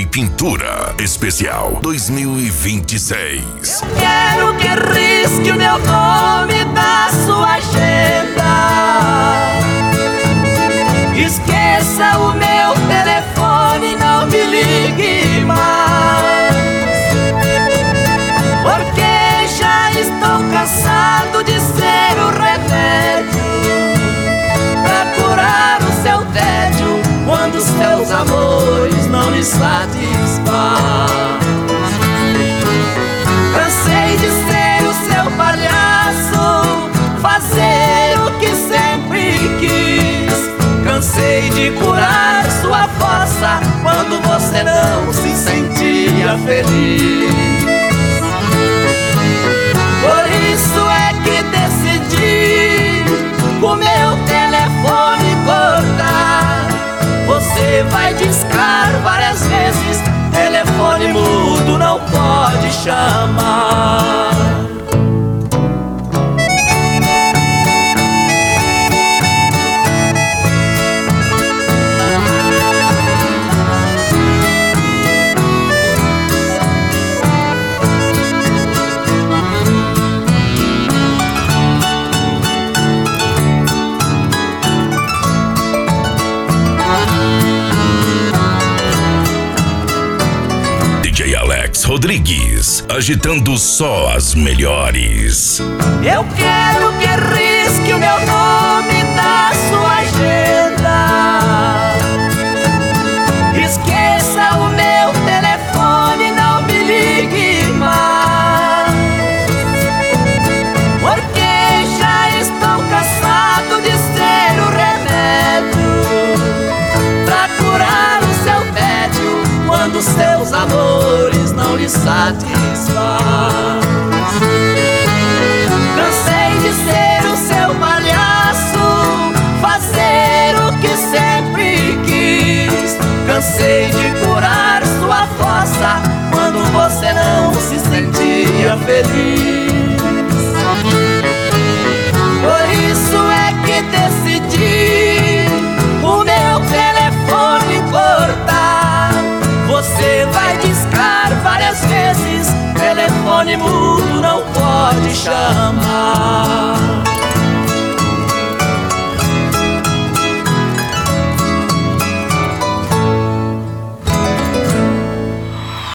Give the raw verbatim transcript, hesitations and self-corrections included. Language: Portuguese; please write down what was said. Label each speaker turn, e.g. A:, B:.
A: Pintura Especial dois mil e vinte e seis.
B: Eu quero que risque o meu nome da sua agenda. Esqueça o meu telefone, não me ligue mais, porque já estou cansado de ser o remédio pra curar o seu tédio quando seus amores não lhe satisfazem. Cansei de ser o seu palhaço, fazer o que sempre quis. Cansei de curar sua fossa quando você não se sentia feliz. Por isso é que decidi o meu telefone cortar. Você vai discar várias vezes, telefone mudo não pode chamar.
A: D J Alex Rodrigues, agitando só as melhores.
B: Eu quero que risque o meu nome da sua agenda. Esqueça o meu telefone, não me ligue mais, porque já estou cansado de ser o remédio pra curar o seu tédio quando seus amores não lhe satisfazem. Cansei de ser o seu palhaço, fazer o que sempre quis. Cansei de curar sua fossa quando você não se sentia feliz. Por isso é que decidi o meu telefone cortar. Você vai discar várias vezes, telefone mudo não pode